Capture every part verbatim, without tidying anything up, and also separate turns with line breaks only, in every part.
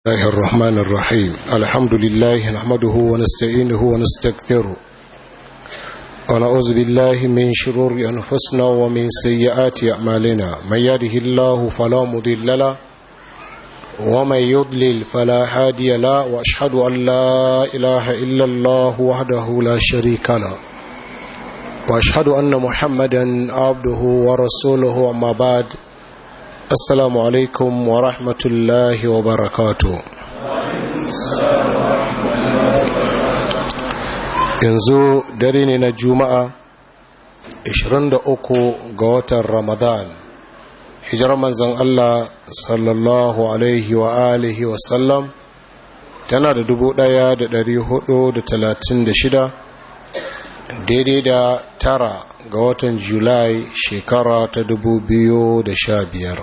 الله الرحمن الرحيم الحمد لله نحمده ونستعينه ونستغفره ونعوذ بالله من شرور أنفسنا ومن سيئات أعمالنا من يهده الله فلا مضل له ومن يضلل فلا هادي له وأشهد أن لا إله إلا الله وحده لا شريك له وأشهد أن محمدا عبده ورسوله أما بعد السلام عليكم ورحمة الله وبركاته. yanzu dare ne na juma'a ishirin da uku ga watan ramadan hijirar manzon Allah sallallahu alaihi wa alihi wa sallam tana da dubu ɗaya da dari hudu da talatin da shida daidai da tara ga watan julai shekara ta dubu biyu da sha biyar.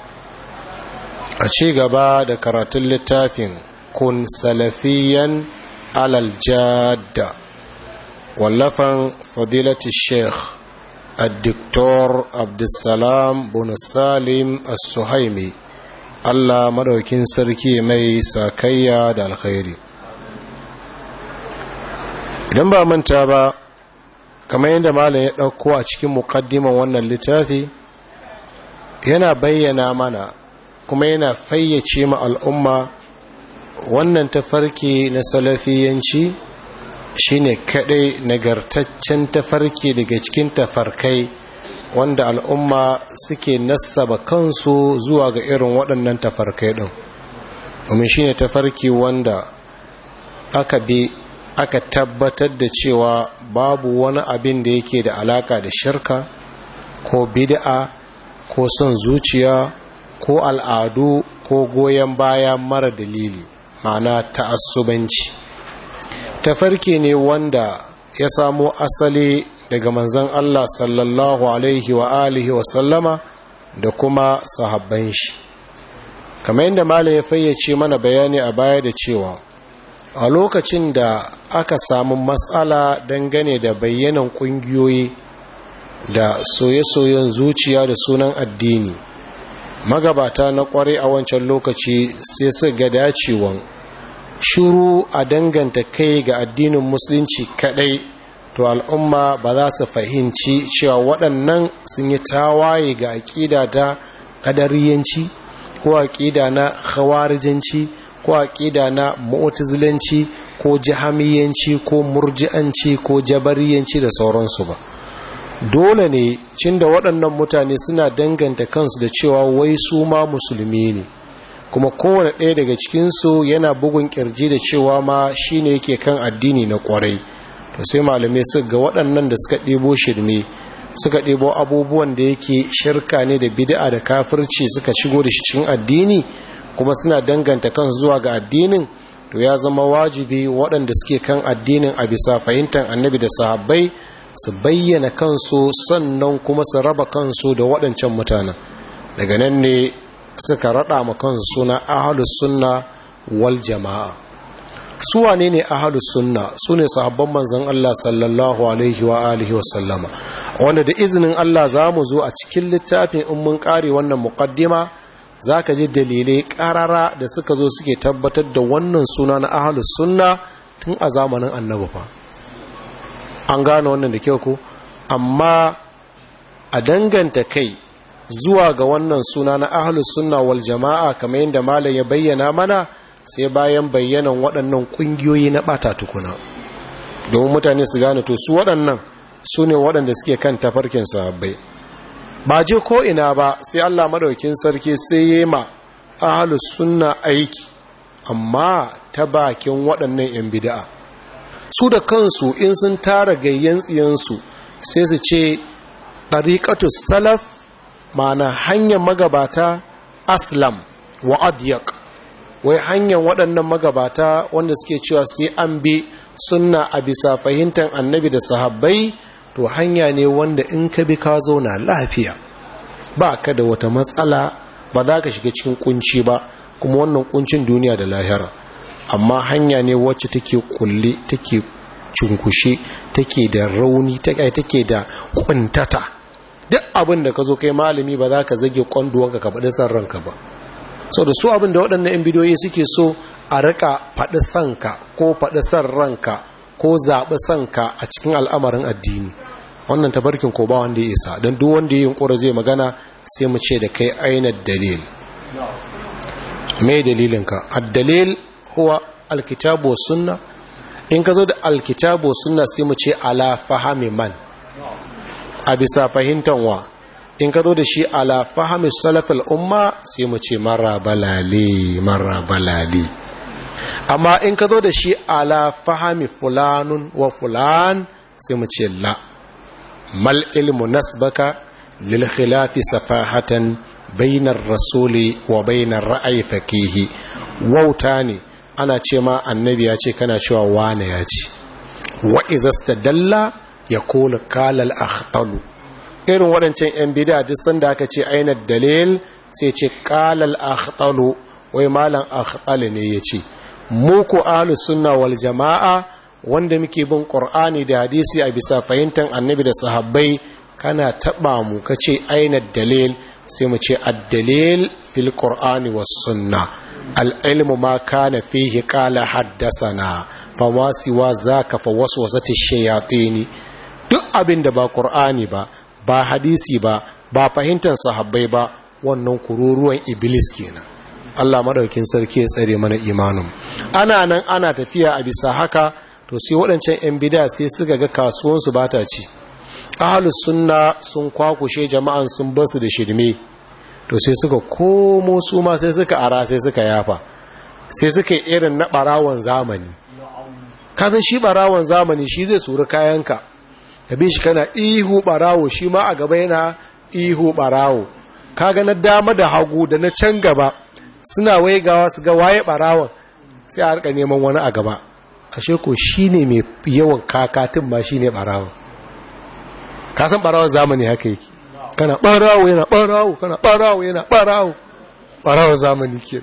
A ci gaba da karatun littafin kun salafiyan alal jadda wallafan fadilati sheikh al-diktor abdulsalam bin salim as-suhaimi Allah madaukin sarki mai sakayya da alkhairi. Idan ba manta ba, kamar yadda malam ya ɗauko a cikin muqaddiman wannan littafi, yana bayyana mana kuma yana fayyace ma al'umma wannan tafarki na salafiyanci shine kadai nagartaccen tafarki daga cikin tafarkai wanda al'umma suke nassaba kansu zuwa ga irin waɗannan tafarkai ɗin, domin shine tafarki wanda aka bi aka tabbatar da cewa babu wani abin da yake da alaka da shirka ko bid'a ko son zuciya ko al'adu ko goyon baya mara dalili, ma'ana ta'assubanci. Tafarki ne wanda ya samo asali daga manzon Allah sallallahu alaihi wa alihi wa sallama da kuma sahabban shi, kamar yadda malam ya fayyace mana bayani a baya da cewa a lokacin da aka samu matsala dangane da bayyanan ƙungiyoyi da soye-soyen zuciya da sunan addini, magabata na kware a wancan lokaci sai su ga dacewan shiru a danganta kai ga addinin musulunci kadai, to al'umma ba za su fahimci cewa waɗannan sun yi tawaye ga aƙida ta ƙadariyanci ko aƙida na khawarijanci ko aƙida na mu'tazilanci ko jahamiyanci ko murji'anci ko jabariyanci da sauransu ba. Dole ne cin da waɗannan mutane suna danganta kansu da cewa wai su ma musulmi ne, kuma kowane ɗaya daga cikinsu yana bugun ƙirji da cewa ma shi ne yake kan addini na ƙwarai. To sai malamai suka ga waɗannan da suka ɗebo shirme, suka ɗebo abubuwan da yake shirka ne da bid'a da kafirci suka shigo da shi cikin addini, kuma suna danganta kansu zuwa ga addinin, to ya zama wajibi waɗanda suke kan addinin a bisa fahimtar annabi da sahabbai su bayyana kansu, sannan kuma su raba kansu da waɗancan mutanen. Daga nan ne suka raɗa ma kansu suna ahlus sunna wal jama'a. Su wane ne ahlus sunna? Su ne sahabban manzon Allah sallallahu alaihi wa alihi wa sallama, wanda da izinin Allah za mu zo a cikin littafin in mun ƙare wannan muqaddima za ka ji dalilai ƙarara da suka zo suke tabbatar da wannan suna na ahlus sunna tun a zamanin annabi fa. An gane wannan da kyau ko, amma a danganta kai zuwa ga wannan suna na ahlus sunna wal jama'a kamar yadda malam ya bayyana mana sai bayan bayyanan waɗannan ƙungiyoyi na ɓata tukuna, domin mutane su gane to su waɗannan su ne waɗanda suke kan tafarkin sahabbai. Ba je ko ina ba sai Allah madaukin sarki sai yayi ma ahlus sunna aiki, amma ta bakin waɗannan yan bid'a. Su da kansu in sun tara gayyan tsiyansu sai su ce ɗariƙatu salaf, ma'ana hanyar magabata aslam wa adiyaq, wai hanyar waɗannan magabata wanda suke cewa sai an bi sunna a bisa fahimtar annabi da sahabbai, to hanya ne wanda in ka bi ka zauna lafiya, ba ka da wata matsala, ba za ka shiga cikin kunci ba, kuma wannan kuncin duniya da lahira. Amma hanya ne wacce take kulle, take cunkushe, take da rauni, take da kuntata. Duk abin da ka zo kai malami ba za ka zage kwanduwanka ka faɗi san ranka ba, sau da su abin da waɗannan 'yan bidiyoyi suke so a rika faɗi sanka ko faɗi san ranka ko zaɓi sanka a cikin al'amarin addini. Wannan tabarkin ko ba wanda ya isa, don duk wanda ya yi yunƙura zai magana sai mu ce da kai aina dalil. Mai dalilinka? Ad-dalil huwa alkitabu wa sunna. In ka zo da alkitabu wa sunna sai mu ce ala fahami man, a bisa fahimtar wa. In ka zo da shi ala fahami salafin umma sai mu ce mara balale mara balale. Amma in ka zo da shi ala fahami fulanun wa fulan sai mu ce la. Mal ilmu nasbaka lil khilafi safahatan bainar rasuli wa bainar ra'ayi fakihi. Wauta ne ana ce ma annabi ya ce kana cewa wane ya ce. Wa izastadalla yaqulu qala al akhtalu. Irin waɗancan 'yan bida duk sanda aka ce aina dalil sai ce qala al akhtalu, wai malam akhtal ne ya ce. Mu ku ahlus sunna wal jamaa wanda muke bin qur'ani da hadisi a bisa fahimtar annabi da sahabbai, kana taba mu kace aina dalil sai mu ce ad-dalil fil qur'ani was sunna. al-ilmu ma kana fihi qala haddathana fa ma siwa zaka fa waswasati ash-shayatin. Duk abin da ba qur'ani ba ba hadisi ba ba fahimtar sahabbai ba, wannan kururuwan iblis kenan. Allah madaukin sarki ya tsare mana imanin. Ana nan ana tafiya a bisa haka, to sai waɗancan 'yan bida sai suka ga kasuwansu ba ta ci. Ahlus sunna sun kwakushe jama'an sun basu da shirme, to sai suka komo su ma sai suka ara sai suka yafa, sai suka yi irin na ɓarawon zamani. Kazan shi ɓarawon zamani shi zai suri kayanka, ka bi shi kana ihu ɓarawo, shi ma a gaba yana ihu ɓarawo. Kaga na dama da hagu da na can gaba suna waigawa su ga waye ɓarawon, sai a harka neman wani a gaba. Ashe ko shi ne mai yawan kakatin ma shi ne ɓarawon. Kasan ɓarawon zamani haka yake, kana ɓarawo yana ɓarawo, kana ɓarawo yana ɓarawo, ɓarawon zamani ke.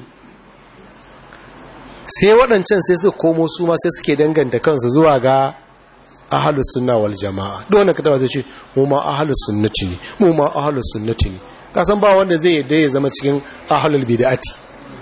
Sai waɗancan sai su komo su ma sai suke danganta kansu zuwa ga ahalus sunna wal jama'a. Don wanda ka taba zai ce mu ma ahalus sunnati ne, mu ma ahalus sunnati ne. Kasan ba wanda zai yadda ya zama cikin ahalul bid'ati.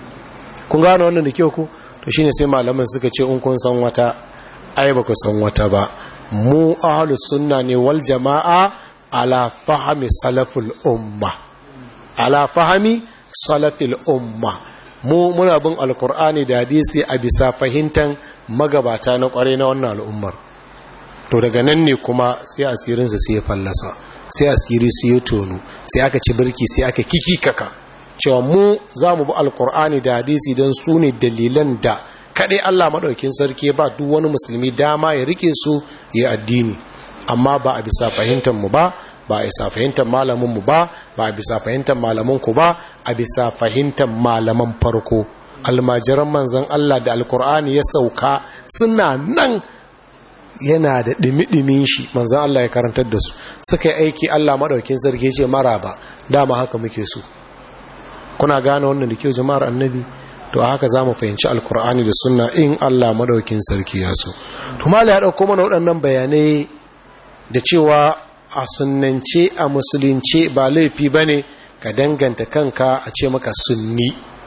Kun gane wannan da kyau ku? To shine sai malaman suka ce in kun san wata ai ba ku san wata ba. Mu ahlus sunna ne wal jama'a ala fahmi salaful umma, ala fahmi salafil umma. Mu muna bin alqur'ani da hadisi a bisa fahimtan magabata na kware na wannan al'ummar. To daga nan ne kuma sai asirin su sai ya fallasa, sai asiri su ya tono, sai aka ci birki, sai aka kikikaka cewa mu za mu bi alqur'ani da hadisi don su ne dalilan da kaɗai Allah maɗaukin sarki ba duk wani musulmi dama ya rike su ya addini, amma ba a bisa fahimtar mu ba, ba a bisa fahimtar malamin mu ba, ba a bisa fahimtar malaman ku ba, a bisa fahimtar malaman farko. Almajiran manzon Allah da alkur'ani ya sauka suna nan, yana da ɗimi-ɗimin shi manzon Allah ya karantar da su, suka yi aiki. Allah maɗaukin sarki ce maraba, dama haka muke so. Kuna gane wannan da kyau jama'ar annabi? To haka za mu fahimci alkur'ani da sunna in Allah madaukin sarki ya so. To mala ya dauko mana waɗannan bayanai da cewa a sunnance a musulunce ba laifi bane ka danganta kanka a ce maka sunni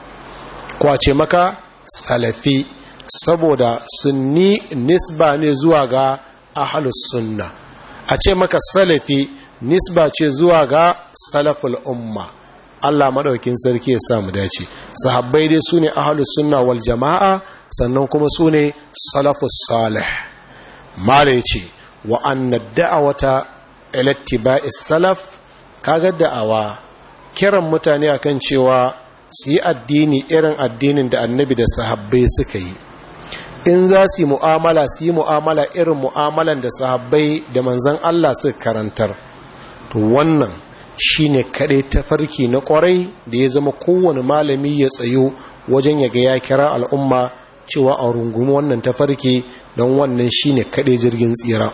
ko a ce maka salafi, saboda sunni nisba ne zuwa ga ahlus sunna, a ce maka salafi nisba ce zuwa ga salaful umma. Allah madaukin sarki ya sa mu dace. Sahabbai dai sune ahlus sunna wal jamaa, sannan kuma sune salafus salih. Mala yace wa anna da'awata ila ittiba'is salaf, kaga da'awa kiran mutane akan cewa su yi addini irin addinin da annabi da sahabbai suka yi. In za su yi mu'amala su yi mu'amala irin mu'amalan da sahabbai da manzon Allah suka karantar. To wannan shine kaɗai tafarki na ƙwarai da ya zama kowane malami ya tsayo wajen yaga ya kira al'umma cewa a rungumi wannan tafarki, don wannan shine kaɗai jirgin tsira.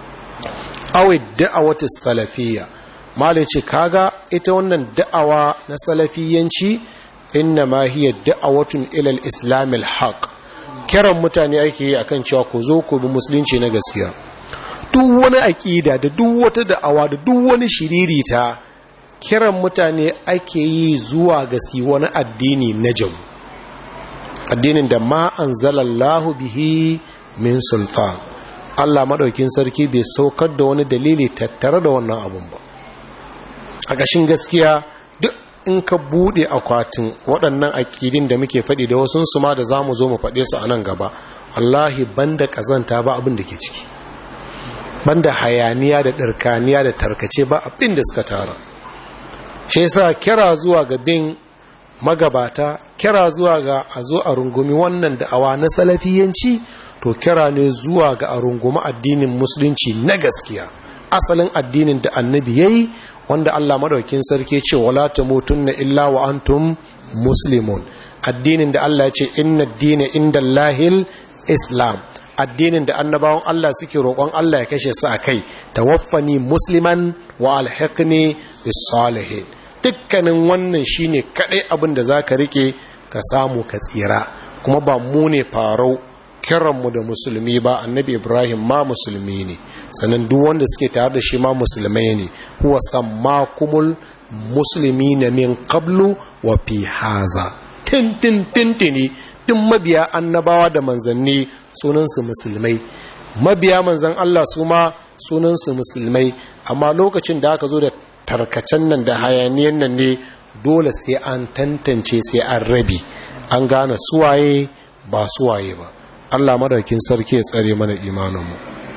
Awai da'awatu salafiyya, malai ce kaga ita wannan da'awa na salafiyanci inna ma hiya da'awatun ila al-islam al-haq. Kiran mutane ake yi akan cewa ku zo ku bi musulunci na gaskiya. Duk wani aqida da duk wata da'awa da duk wani shiririta kiran mutane ake yi zuwa ga si wani addini na jamu, addinin da ma anzalallahu bihi min sultan. Allah madaukin sarki bai saukar da wani dalili tattare da wannan abun ba. A ƙashin gaskiya duk in ka bude akwatin waɗannan aƙidin da muke faɗi da wasu su ma da zamu zo mu faɗe su a nan gaba, wallahi banda kazanta ba abin da ke ciki, banda hayaniya da ɗarkaniya da tarkace ba abin da suka tara. Shi yasa kira zuwa ga bin magabata, kira zuwa ga a zo a rungumi wannan da'awa na salafiyanci, to kira ne zuwa ga a rungumi addinin musulunci na gaskiya, asalin addinin da annabi yayi, wanda Allah madaukakin sarki ce wala tamutunna illa wa antum muslimun, addinin da Allah ya ce inna ad-dina indallahil islam, addinin da annabawan Allah suke roƙon Allah ya kashe su akai, tawaffani musliman wa alhiqni bis salihin. Dukkanin wannan shine kadai abin da zaka rike ka samu ka tsira, kuma ba mu ne farau kiranmu da musulmi ba, annabi Ibrahim ma musulmi ne, sannan duk wanda suke tare da shi ma musulmai ne. Huwa sammakumul muslimina min qablu wa fi haza, tintin tintini duk mabiya annabawa da manzanni sunansu musulmai, mabiya manzan Allah su ma sunansu musulmai. Amma lokacin da aka zo da tarkacen nan da hayaniyan nan ne, dole sai an tantance, sai an rabi, an gane suwaye ba suwaye ba. Allah madaukin sarki ya tsare mana imaninmu.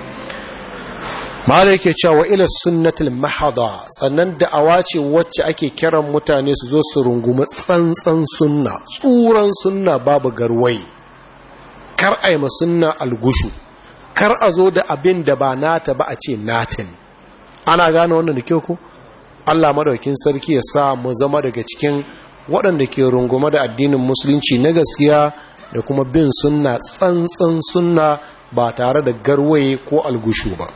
Malai yake cewa ila sunnatul mahada, sannan da'awa ce wacce ake kiran mutane su zo su rungumi tsantsan sunna, tsuran sunna babu garwai, kar a yi ma sunna algushu, kar a zo da abin da ba nata ba a ce natin. Ana gane wannan da kyau ku? Allah madaukin sarki ya sa mu zama daga cikin waɗanda ke rungume da addinin musulunci na gaskiya da kuma bin sunna tsantsan sunna ba tare da garwaye ko algushu ba.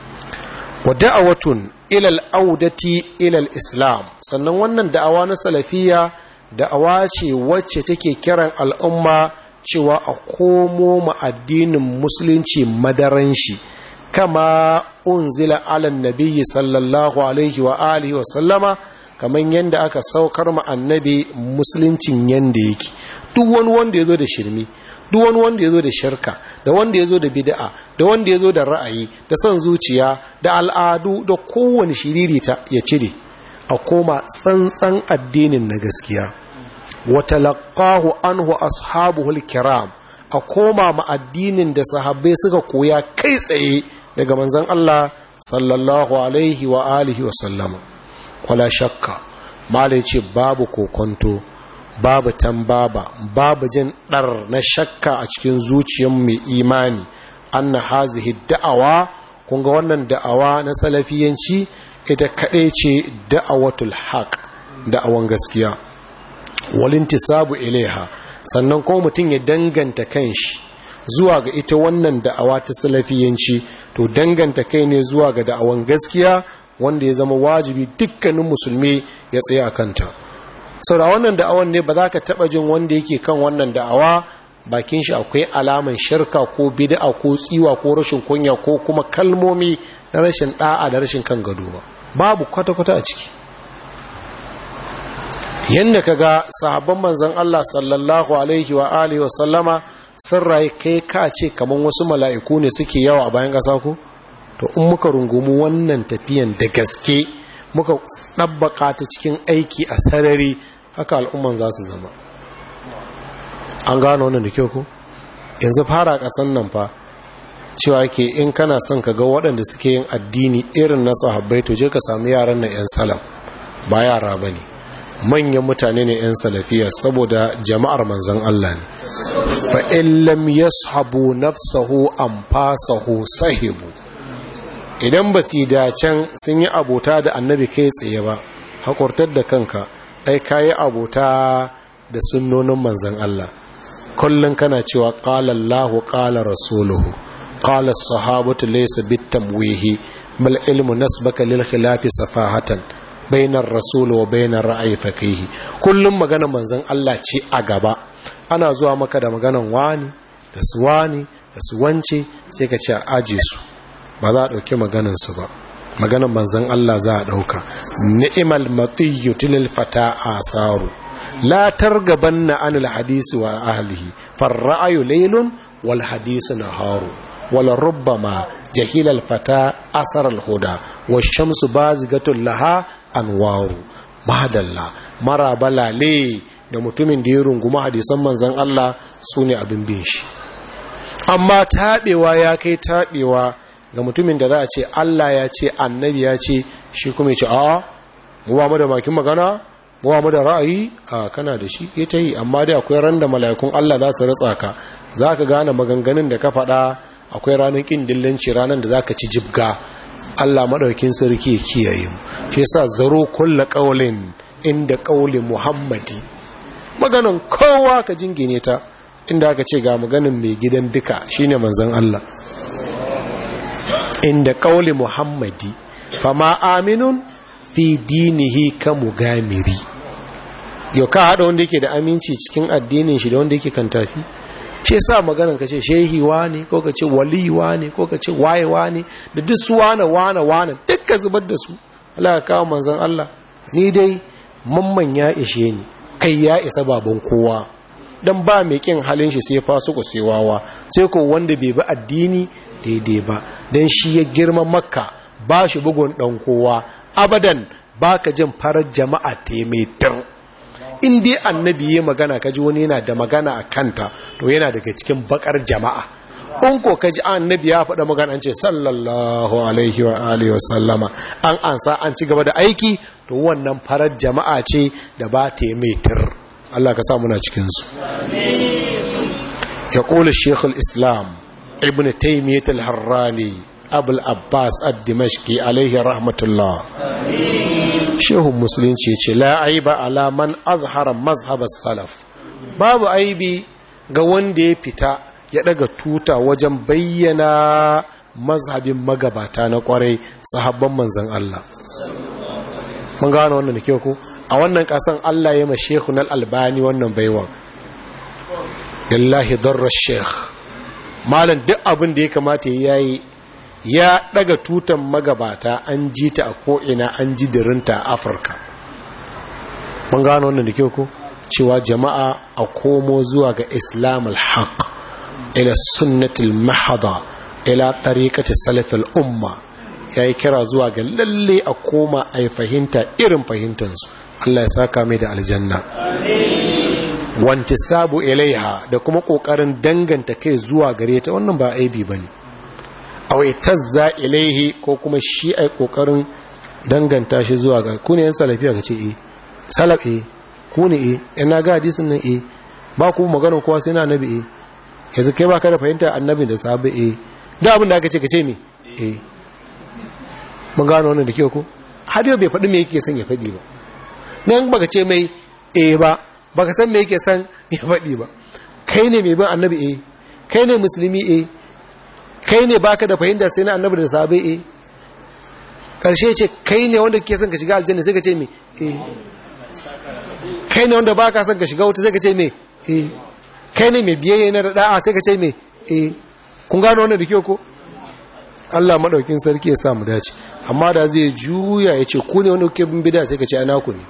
Wa da'awatun ilal audati ilal islam, sannan wannan da'awa na salafiya da'awa ce wacce take kiran al'umma cewa a komo ma addinin musulunci madaran shi, kama unzila ala nabiyyi sallallahu alaihi wa alihi wa sallama, kaman yanda aka saukar ma annabi musuluncin yanda yake. Duk wani wanda ya zo da shirmi, duk wani wanda ya zo da shirka, da wanda ya zo da bid'a, da wanda ya zo da ra'ayi, da son zuciya, da al'adu, da kowane shiririta ya cire, a koma tsantsan addinin na gaskiya. Wa talaqahu anhu ashabuhul kiram, a koma ma addinin da sahabbai suka koya kai tsaye daga manzon Allah sallallahu alaihi wa alihi wa sallama. Wala shakka, malai ce babu kokonto, babu tambaba, babu jin ɗar na shakka a cikin zuciyar mai imani, anna hazihi da'awa, kunga wannan da'awa na salafiyanci ita kaɗai ce da'awatul haq, da'awan gaskiya, walintisabu ilaiha, sannan kuma mutum ya danganta kanshi zuwa ga ita wannan da'awa ta salafiyanci, to danganta kai ne zuwa ga da'awan gaskiya wanda ya zama wajibi dukkanin musulmi ya tsaya kanta. sau da wannan da'awan ne ba za ka taɓa jin wanda yake kan wannan da'awa bakin shi akwai alaman shirka ko bid'a ko tsiwa ko rashin kunya ko kuma kalmomi na rashin da'a da rashin kan gado ba, babu kwata-kwata a ciki. yanda kaga sahabban manzon Allah sallallahu alaihi wa alihi wa sallama sun rayu kai ka ce kaman wasu mala'iku ne suke yawa a bayan ƙasa ko, to in muka rungumu wannan tafiyan da gaske muka ɗabbaka ta cikin aiki a sarari, haka al'umman za su zama. An gano wannan da kyau ko? Yanzu fara ƙasan nan fa cewa ke in kana son ka ga waɗanda suke yin addini irin na sahabbai, to je ka samu yaran na 'yan salam, ba yara ba ne, manyan mutane ne 'yan salafiya, saboda jama'ar manzan Allah ne. fa'in lam yashabu nafsahu an fasahu sahibu, idan ba su dacen sun yi abota da annabi kai tsaye ba, haƙurtar da kanka, ai ka yi abota da sunnonin manzan Allah. Kullum kana cewa ƙala Allahu ƙala rasuluhu ƙala sahabatu laysa bitamwihi bal ilmu nasbaka lil khilafi safahatan bainar rasul wa bainar ra'ayi faqihi. Kullum magana manzan Allah ce a gaba, ana zuwa maka da maganan wani da su wani da su wance sai ka ce a aje su, ba za a ɗauki maganansu ba. maganan manzon Allah za a dauka. Ni'mal matiyyu tilal fata asaru la targabanna anil hadisi wa ahlihi farra'ayu laylun wal hadisu naharu wala rubbama jahila al fata asar al huda wash-shamsu bazigatun laha anwaru. Madalla mara balale da mutumin da ya runguma hadisan manzon Allah sune abin bin shi. Amma tabewa ya kai tabewa ga mutumin da za a ce Allah ya ce annabi ya ce shi kuma ya ce a mu ba mu da bakin magana mu ba mu da ra'ayi. A kana da shi ita yi, amma dai akwai ran da mala'ikun Allah za su ritsa ka, za ka gane maganganun da ka faɗa. Akwai ranar ƙin dillanci, ranar da za ka ci jibga. Allah maɗaukin sarki ya kiyaye mu. Shi yasa zaro kulla ƙaulin inda ƙaulin Muhammadi, maganan kowa ka jingine ta inda aka ce ga maganin mai gidan duka shine manzon Allah. Inda ƙauli Muhammadi fama aminun fi dinihi ka mugamiri. Yau ka haɗa wanda yake da aminci cikin addinin shi da wanda yake kan tafi. Shi sa maganan ka ce shehi wane ko ka ce wali wane ko ka ce waye wane da duk su wane wane wane dukkan zubar da su. Allah ka kawo manzon Allah. Ni dai mamman ya ishe ni, kai ya isa baban kowa. Dan ba mai kin halin shi sai fa suku sai wawa, sai ko wanda bai bi addini daidai ba. Dan shi ya girma Makka, ba shi bugun dan kowa abadan, baka jin farar jama'a taimaitar. In dai annabi ya magana kaji wani yana da magana a kanta, to yana daga cikin bakar jama'a. In ko kaji annabi ya faɗa magana an ce sallallahu alaihi wa alihi wa sallama, an ansa an ci gaba da aiki, to wannan farar jama'a ce da ba taimaitar. Allah ka sa muna cikin su. Ya qulu Sheikhul Islam Ibn Taymiyyah al-Harrani Abul Abbas ad-Dimashqi alaihi rahmatullah. Shehun musulunci ce la aiba ala man azhara mazhab as-salaf. Babu aibi ga wanda ya fita ya daga tuta wajen bayyana mazhabin magabata na kwarai, sahabban manzon Allah. Mun gano wannan da kyau ko a wannan kasan Allah ya ma Sheikhun al-Albani wannan baiwan. Billahi darra sheikh malan duk abin da ya kamata yayi, ya daga tutan magabata, an ji ta a ko'ina, an ji dirinta a Afirka. Mun gano wannan da kyau ko cewa jama'a a komo zuwa ga Islam al-haq, ila sunnatul mahada, ila tariqati salaf al-umma. Yayi kira zuwa ga lalle a koma ai fahimta irin fahimtansu. Allah ya saka mai da aljanna. Amin. Wantisabu ilaiha, da kuma kokarin danganta kai zuwa gare ta, wannan ba aibi bane. Awai tazza ilaihi, ko kuma shi ai kokarin danganta shi zuwa ga ku ne yan salafiya kace eh salaf eh ku ne eh ina ga hadisin nan eh ba ku magana kowa sai na annabi eh yanzu kai baka da fahimta annabi da sahabbai eh da abin da aka ce kace me eh mun gano wannan da ke ko har yau bai faɗi me yake son ya faɗi ba. Nan baka ce mai eh ba baka san me yake son ya faɗi ba. Kai ne mai bin annabi eh kai ne musulmi eh kai ne baka da fahimta sai na annabi da sahabbai eh karshe ce kai ne wanda kake son ka shiga aljanna sai ka ce me eh kai ne wanda baka son ka shiga wuta sai ka ce me eh kai ne mai biyayya na da'a sai ka ce me eh kun gano wannan da kyau ko Allah madaukin sarki ya sa mu dace. Amma da zai juya ya ce ku ne wanda kuke bin bid'a sai ka ce ana ku ne,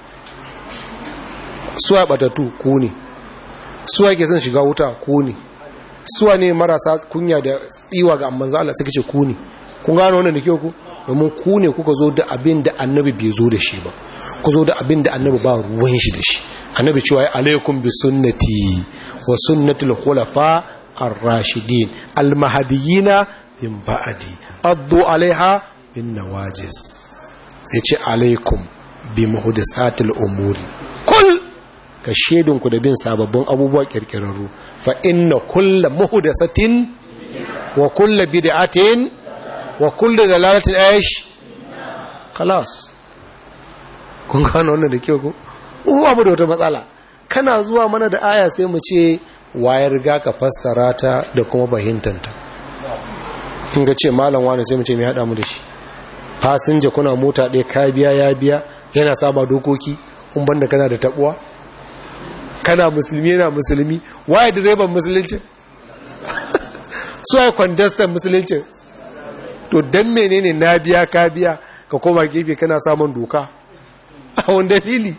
suwa batatu ku ne, suwa ke son shiga wuta ku ne, suwa ne marasa kunya da tsiwa ga manzo Allah sai ka ce ku ne. Kun gano wannan da kyau ku, domin ku ne kuka zo da abin da annabi bai zo da shi ba, ku zo da abin da annabi ba ruwan shi da shi. Annabi cewa alaikum bi sunnati wa sunnatul khulafa ar-rashidin al-mahdiyina min ba'di addu alaiha bin nawajiz. sai ce alaikum bi muhdathatil umuri, kul ka shedun ku da bin sababbin abubuwa kirkirarru, fa inna kullu muhdathatin wa kullu bid'atin wa kullu dalalatin aish khalas. kun gano wannan da kyau ko uwa mu da wata matsala, kana zuwa mana da aya sai mu ce wayar riga ka fassara ta da kuma bahintanta. in ga ce malam wani sai mu ce mai hada mu da shi. fasinja kuna mota ɗaya ka biya ya biya yana saba dokoki, kun banda kana da tabuwa, kana musulmi yana musulmi, waye direban musulunci su ai kwandastan musulunci. to dan menene na biya ka biya ka koma gefe kana samun doka a wani dalili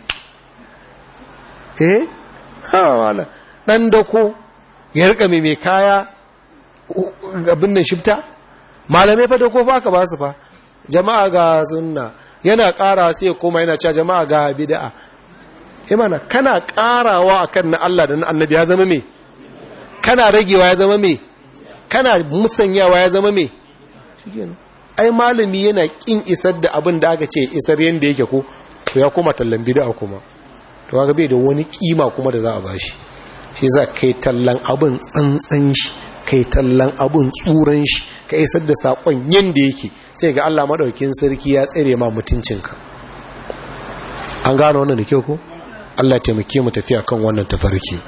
eh ha wala dan dako ya rika mai mai kaya abin nan shifta malamai fa dako fa ka ba su fa jama'a ga sunna yana ƙara sai koma yana cewa jama'a ga bid'a eh mana kana ƙarawa akan na Allah da na annabi ya zama me kana ragewa ya zama me kana musanyawa ya zama me shikenan ai malami yana kin isar da abin da aka ce isar yanda yake ko to ya koma tallan bid'a kuma to kaga bai da wani kima kuma da za a bashi shi za kai tallan abin tsantsan shi kai tallan abin tsuran shi ka isar da sakon yanda yake sai ga Allah madaukakin sarki ya tsare ma mutuncinka an gano wannan da kyau ko Allah taimake mu tafiya kan wannan tafarki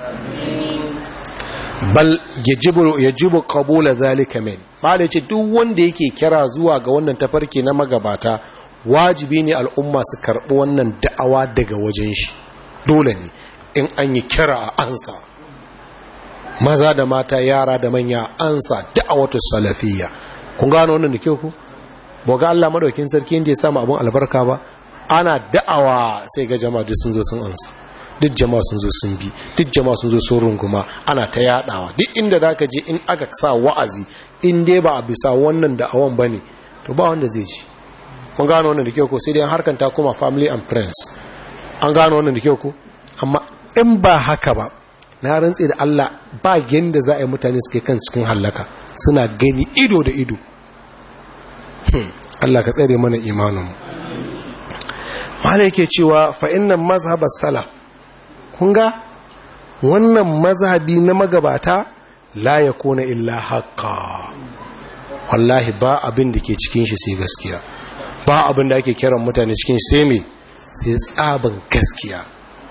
bal yajibu yajibu qabula zalika min bale ce duk wanda yake kira zuwa ga wannan tafarki na magabata wajibi ne al'umma su karbi wannan da'awa daga wajen shi dole ne in an yi kira a ansa maza da mata yara da manya ansa da'awatu salafiyya kun gano wannan da kyau ku boga Allah madaukin sarki inda ya samu abun albarka ba ana da'awa sai ga jama'a duk sun zo sun ansa duk jama'a sun zo sun bi duk jama'a sun zo sun runguma ana ta yadawa duk inda zaka je in aka sa wa'azi in dai ba a bisa wannan da'awan bane to ba wanda zai ji kun gano wannan da kyau ko sai dai harkan ta kuma family and friends an gano wannan da kyau ko amma in ba haka ba na rantse da Allah ba yanda za a yi mutane suke kan cikin halaka suna gani ido da ido Allah ka tsare mana imaninmu mala yake cewa fa innan mazhabar salaf kun ga wannan mazhabi na magabata la yakuna illa haqqa wallahi ba abin da ke cikin shi sai gaskiya ba abin da ake kiran mutane cikin sai me sai tsaban gaskiya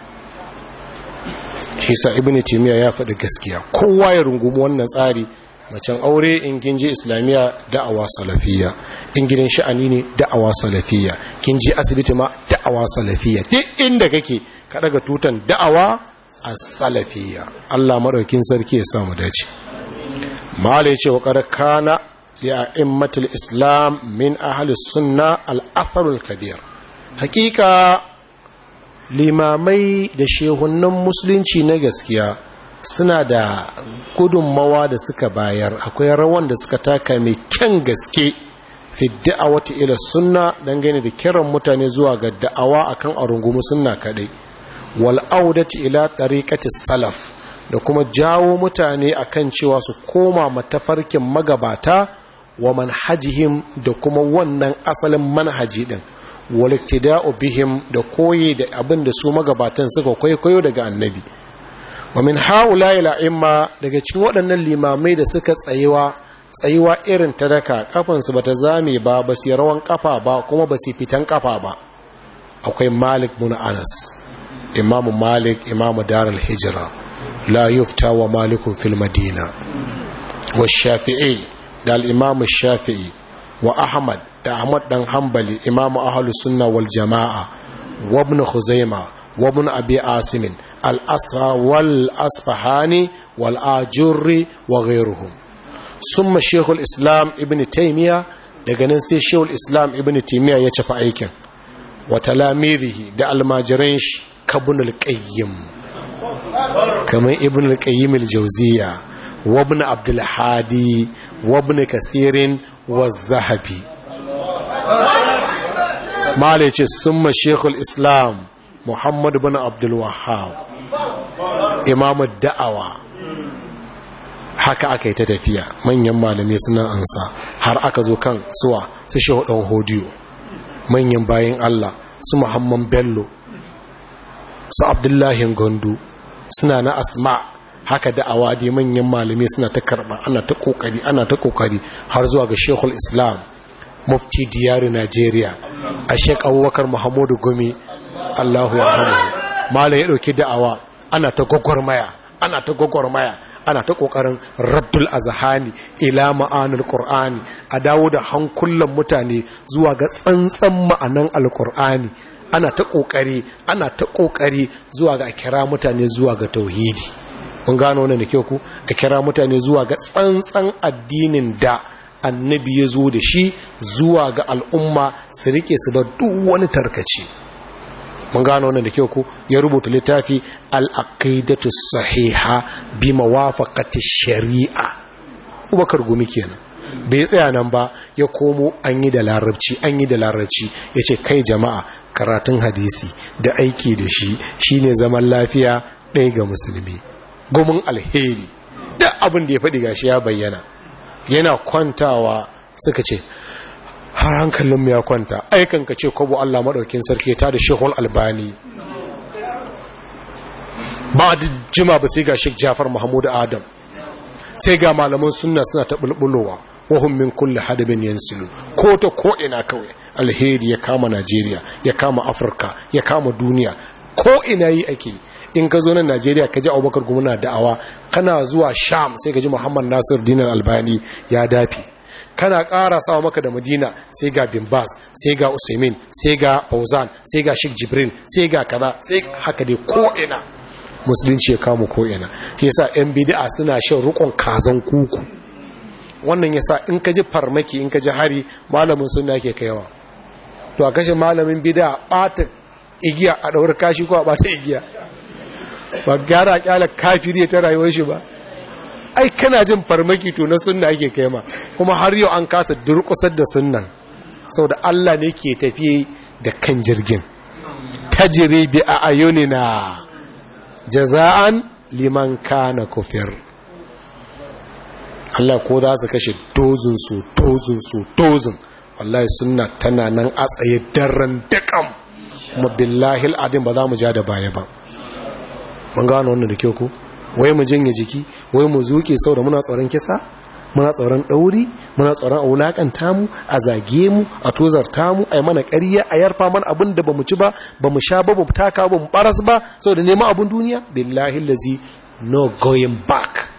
shi sa ibnu taymiya ya faɗi gaskiya kowa ya rungumi wannan tsari macen aure in kin je islamiyya da'awa salafiyya in gidan sha'ani ne da'awa salafiyya kin je asibiti ma da'awa salafiyya duk inda kake ka daga tutan da'awa as-salafiyya Allah madaukin sarki ya samu dace mala yace wa qad kana li a'immatil islam min ahli sunna al-athar al-kabir hakika limamai da shehunan musulunci na gaskiya suna da gudunmawa da suka bayar akwai rawan da suka taka mai kyan gaske fi da'awati ila sunna dangane da kiran mutane zuwa ga da'awa akan arungumu sunna kadai wal audati ila tariqati salaf da kuma jawo mutane akan cewa su koma matafarkin magabata wa manhajihim da kuma wannan asalin manhaji din wal iktida'u bihim da koyi da abin da su magabatan suka kwaikwayo daga annabi wa min haula ila imma daga cikin waɗannan limamai da suka tsayewa tsayewa irin ta daka kafansu bata zame ba ba su rawan kafa ba kuma ba su fitan kafa ba akwai Malik bin Anas Imam Malik Imam Darul Hijra la yufta wa Malikun fil Madina wa Shafi'i da al-Imam Shafi'i wa Ahmad da Ahmad dan Hanbali Imam Ahlus Sunna wal Jamaa wa Ibn Khuzaimah wa Ibn Abi Asim الأصفى والأصفهاني والآجري وغيرهم ثم شيخ الإسلام ابن تيمية لغنين سي شيخ الإسلام ابن تيمية يتفع أيكن وتلاميذه دا الماجرينش كابن القيم كما ابن القيم الجوزية وابن عبد الحادي وابن كثير والذهبي ما ليش ثم شيخ الإسلام محمد بن عبد الوهاب imamu da'awa haka aka yi ta tafiya manyan malamai suna ansa har aka zo kan suwa su shehu ɗan hodiyo manyan bayan Allah su Muhammad Bello su Abdullahi Gondo suna na Asma haka da'awa dai manyan malamai suna ta karba ana ta kokari ana ta kokari har zuwa ga Sheikhul Islam Mufti Diyar Najeriya a Sheikh Abubakar Muhammadu Gumi Allahu yarhamu malai ya dauki da'awa ana ta gwagwarmaya ana ta gwagwarmaya ana ta kokarin raddul azhani ila ma'anul qur'ani a dawo da hankulan mutane zuwa ga tsantsan ma'anan alqur'ani ana ta kokari ana ta kokari zuwa ga kira mutane zuwa ga tauhidi mun gano wannan da kyau ku a kira mutane zuwa ga tsantsan addinin da annabi ya zo da shi zuwa ga al'umma su rike su ba duk wani tarkaci. Mun gano wannan da kyau ko ya rubuta littafi al-aqidatu sahiha bi mawafaqati shari'a. Abubakar Gumi kenan. Bai tsaya nan ba, ya komo an yi da larabci an yi da larabci yace kai jama'a, karatun hadisi da aiki da shi shine zaman lafiya ɗaya ga musulmi. Gumin alheri da abin da ya faɗi gashi ya bayyana. Yana kwantawa suka ce har hankalinmu ya kwanta, aikan ka ce kwabo Allah maɗaukin sarki ta da Shehul Albani. Ba da jima ba sai ga Sheikh Jafar Mahmud Adam, sai ga malaman sunna suna ta bulbulowa, wahum min kulli hadabin yansilu, ko ta ko ina kawai alheri ya kama Najeriya, ya kama Afirka, ya kama duniya, ko ina yi ake. In ka zo nan Najeriya ka ji Abubakar Gumi na da'awa, kana zuwa Sham sai ka ji Muhammad Nasir Dinar Albani ya dafi, kana ƙara sawa maka da Madina sai ga Bin Baz, sai ga Usaimin, sai ga Fauzan, sai ga Sheikh Jibrin, sai ga kaza, sai haka dai ko ina musulunci ya kama ko ina. Shi yasa yan bid'a suna shan rukun kazan kuku. Wannan yasa in ka ji farmaki, in ka ji hari, malamin sunna yake kaiwa. To a kashe malamin bid'a, bata igiya a daura kashi ko a bata igiya. Ba gara kyala kafiri ta rayuwar shi ba. Ai kana jin farmaki to na sunna ake kaima, kuma har yau an kasa durƙusar da sunnan saboda Allah ne ke tafiye da kan jirgin. Tajri bi ayunina jaza'an liman kana kufir. Allah ko za su kashe dozin su dozin su dozin, wallahi sunna tana nan a tsaye daren dakam, kuma billahi al'adim ba za mu ja da baya ba. Mun gano wannan da kyau ko wai mu janye jiki, wai mu zuke saboda muna tsoron kisa, muna tsoron dauri, muna tsoron aulakanta mu, a zage mu, a tozarta mu, ai mana ƙarya, a yarfa mana abin da bamu ci ba, bamu sha ba, bamu taka ba, bamu baras ba saboda neman abin duniya. Billahi allazi no going back.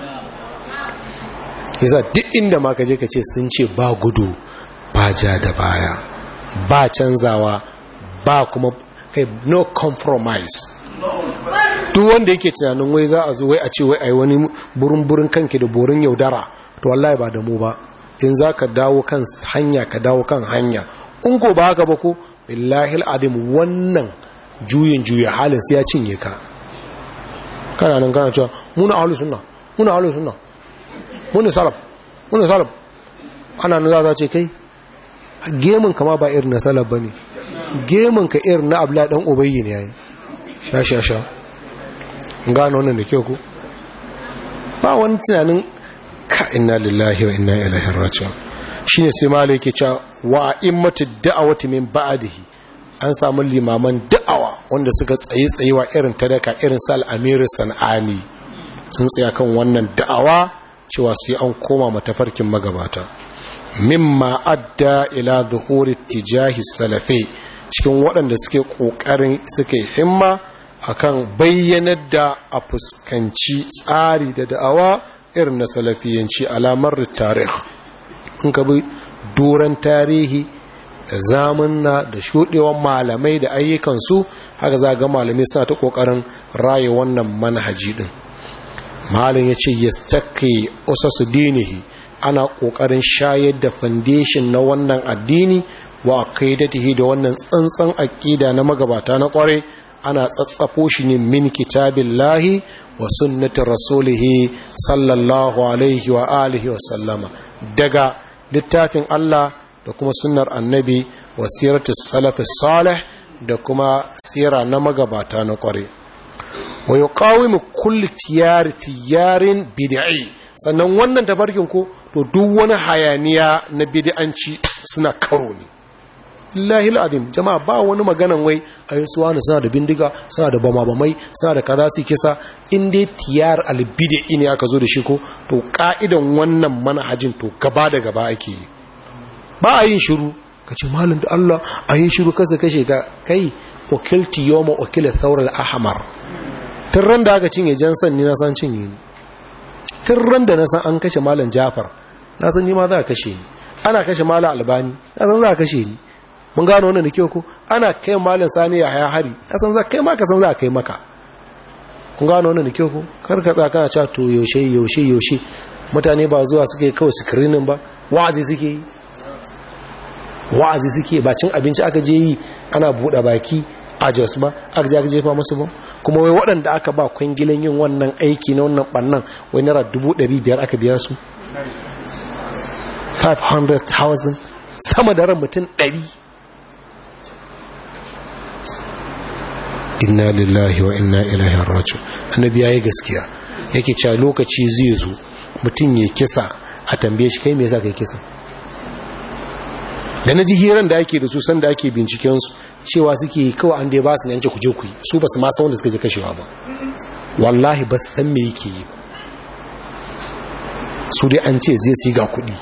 Yasa duk inda ma ka je ka ce sun ce ba gudu, ba ja da baya, ba canzawa, ba kuma kai no compromise. Duk wanda yake tunanin wai za a zo wai a ce wai ai wani burin-burin kanki da borin yaudara, to wallahi ba da mu ba. In za ka dawo kan hanya ka dawo kan hanya, in ko ba haka ba ko billahi al'adim wannan juyin juya halin sai ya cinye ka. Kana nan kana cewa muna ahlus sunna, muna ahlus sunna, muna salaf, muna salaf. Ana nan za ce kai gemin kama ba irin na salaf bane, gemin ka irin na Abdullah dan Ubayy ne yayi. Sha sha sha. Gano wannan da kyau ku ba wani tunanin ka inna lillahi wa inna ilaihi raji'un. Shine sai malai yake cewa wa immatu da'awati min ba'dihi, an samu limaman da'awa wanda suka tsaye tsayewa irin tadaka irin sal Amir Sanani, sun tsaya kan wannan da'awa cewa sai an koma matafarkin magabata. Mimma adda ila zuhuri tijahi salafi, cikin waɗanda suke ƙoƙarin suke himma akan bayyanar da a fuskanci tsari da da'awa irin na salafiyanci alamar tarih. In ka bi doron tarihi da zamanna da shuɗewar malamai da ayyukansu, haka za ga malamai suna ta ƙoƙarin raye wannan manhaji ɗin. Malam ya ce yastaki usasu dinihi, ana ƙoƙarin shayar da foundation na wannan addini wa aqidatihi, da wannan tsantsan aqida na magabata na ƙware, ana tsatsafo shi ne min kitabillahi wa sunnati rasulihi sallallahu alaihi wa alihi wa sallama, daga littafin Allah da kuma sunnar annabi wa siratus salafis salih da kuma sira na magabata na ƙware. Wa yuqawimu kulli tiyari tiyarin bid'i, sannan wannan tafarkin ko to duk wani hayaniya na bid'anci suna karo ne. Lillahi al'adim jama'a, ba wani maganan wai ayin suwa ne suna da bindiga, suna da bama-bamai, suna da kaza su kisa. In dai tiyar albid'i ne aka zo da shi ko to ka'idan wannan manhajin to gaba da gaba ake yi, ba a yin shiru. Ka ce malam da Allah a yin shiru kasa kashe ka kai wakilti yawma wakila thawral ahmar. Tun ran da aka cinye jansan ni na san cinye ni, tun ran da na san an kashe malam Jafar na san ni ma za a kashe ni, ana kashe malam Albani na san za a kashe ni. Mun gano wannan da kyau ko ana kai malam Sani ya haya hari, na san za kai maka san za a kai maka. Kun gano wannan da kyau ko kar ka tsaka kana cewa to yaushe yaushe yaushe mutane ba zuwa suke kawai screening ba, wa'azi suke yi wa'azi suke ba cin abinci aka je yi ana buɗe baki a Jos ba aka je aka jefa musu ba kuma wai waɗanda aka ba kwangilan yin wannan aiki na wannan ɓannan wai naira dubu ɗari biyar aka biya su five hundred thousand sama da ran mutum ɗari. Inna lillahi wa inna ilaihi raji'un. Annabi yayi gaskiya yake cewa lokaci zai zo mutum ya kisa a tambaye shi kai me yasa kai kisa. Da naji hiran da ake da su san da ake binciken su cewa suke kawai an dai ba su ne an ce ku je ku yi su ba su ma san wanda suka je kashewa ba wallahi ba san me yake yi su dai an ce zai siga kuɗi.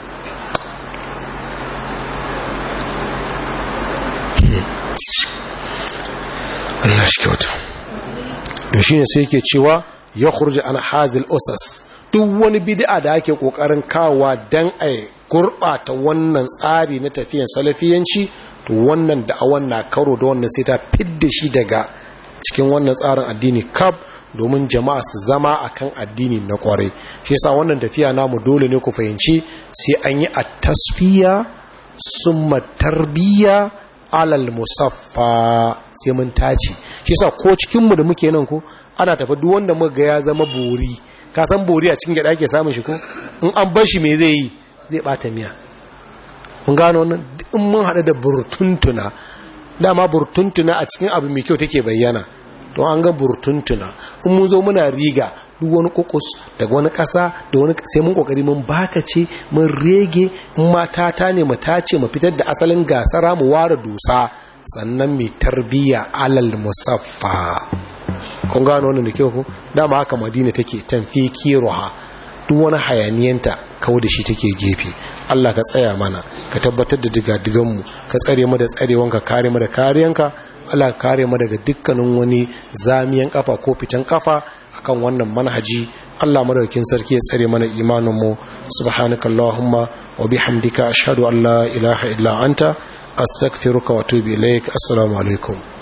Allah shi kyauta. To shine sai yake cewa ya khurja an hazil usas duk wani bid'a da ake kokarin kawowa dan ai gurbata wannan tsari na tafiyan salafiyanci to wannan da'awan na karo da wannan sai ta fidda shi daga cikin wannan tsarin addini kab domin jama'a su zama akan addini na kwarai. Shi yasa wannan tafiya namu dole ne ku fahimci sai an yi at-tasfiya summa tarbiya alal musaffa sai mun taci. Shi yasa ko cikin mu da muke nan ko ana tafi duk wanda muka ga ya zama bori ka san bori a cikin gida ake samun shi ko in an bar shi me zai yi zai bata miya. Mun gano wannan in mun hada da burtuntuna dama burtuntuna a cikin abu mai kyau take bayyana to an ga burtuntuna in mun zo muna riga duk wani kukus daga wani kasa da wani sai mun kokari mun baka ce mun rege in mata ta ne mu tace mu fitar da asalin gasara mu ware dusa sannan mai tarbiya alal musaffa. Kun gano wannan da kyau ko dama haka Madina take tanfiki ruha duk wani hayaniyanta kawo da shi take gefe. Allah ka tsaya mana ka tabbatar da digadigan mu ka tsare mu da tsarewanka kare mu da kariyanka. Allah ka kare mu daga dukkanin wani zamiyan kafa ko fitan kafa akan wannan manhaji. Allah madaukakin sarki ya tsare mana imanin mu. Subhanakallahumma wa bihamdika ashhadu an la ilaha illa anta astaghfiruka wa atubu ilaik. Assalamu alaikum.